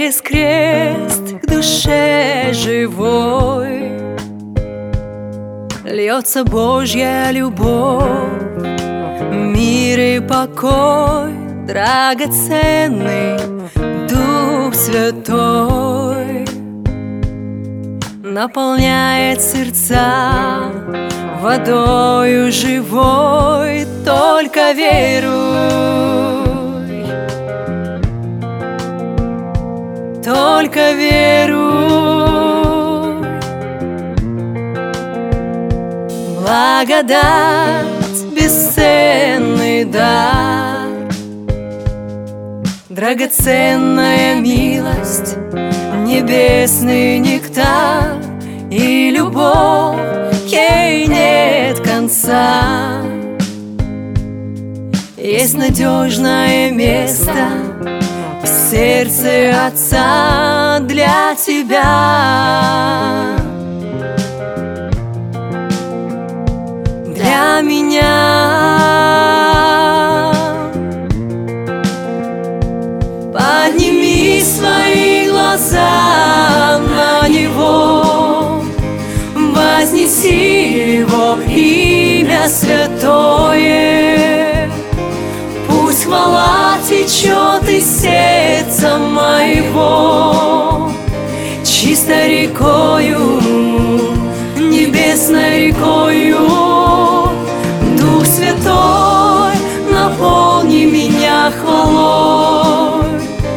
через крест к душе живой льется Божья любовь, мир и покой, драгоценный Дух Святой наполняет сердца водою живой. Только веруй, только веруй. Благодать, бесценный дар, драгоценная милость, небесный нектар, и любовь, ей нет конца. Есть надежное место в сердце Отца для тебя, для меня. Подними свои глаза на Него, вознеси Его имя святое. Пусть хвала течет из сердца моего, чистой рекою, небесной рекою. Дух Святой, наполни меня хвалой,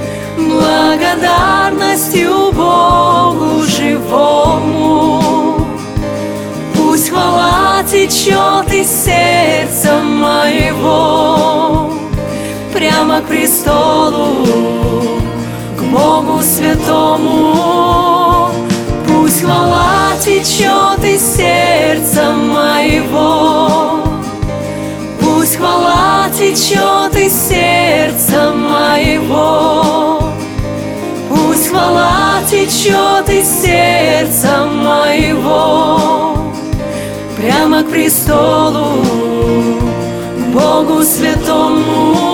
благодарностью Богу живому. Пусть хвала течет из сердца моего прямо к престолу, к Богу святому. Пусть хвала течет из сердца моего, пусть хвала течет из сердца моего, пусть хвала течет из сердца моего прямо к престолу, к Богу святому.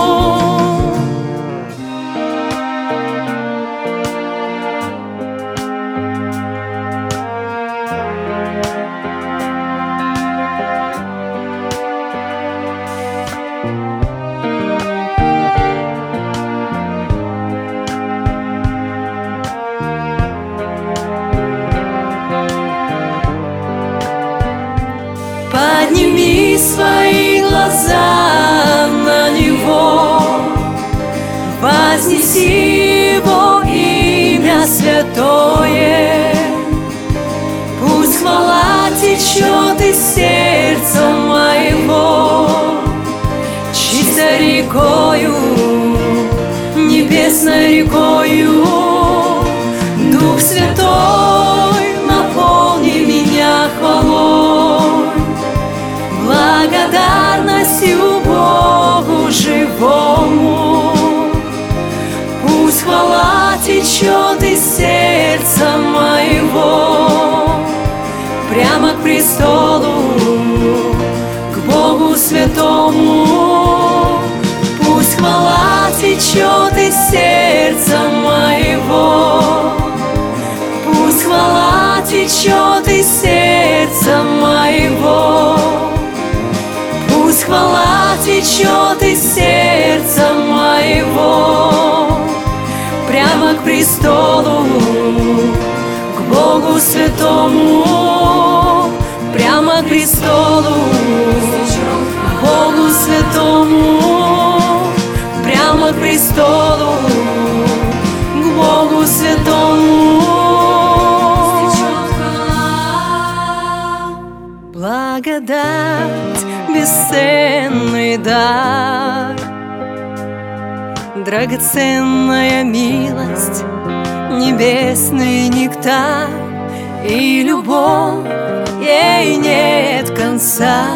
Подними свои глаза на Него, вознеси Его имя святое. Пусть хвала течет из сердца моего, чистой рекою, небесной рекою. Дух Святой, наполни меня хвалой, благодарностью Богу живому. Пусть хвала течет из сердца моего прямо к престолу, к Богу святому. Пусть хвала течет из сердца моего, пусть хвала течет из сердца моего, пусть хвала течет из сердца моего прямо к престолу, к Богу святому, прямо к престолу, к Богу святому, прямо к престолу, к Богу святому. Благодать, бесценный дар, драгоценная милость, небесный нектар, и любовь, ей нет конца.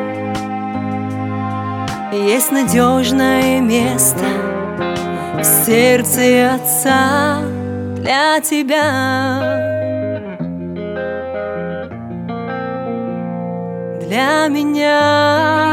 Есть надежное место в сердце Отца для тебя, для меня.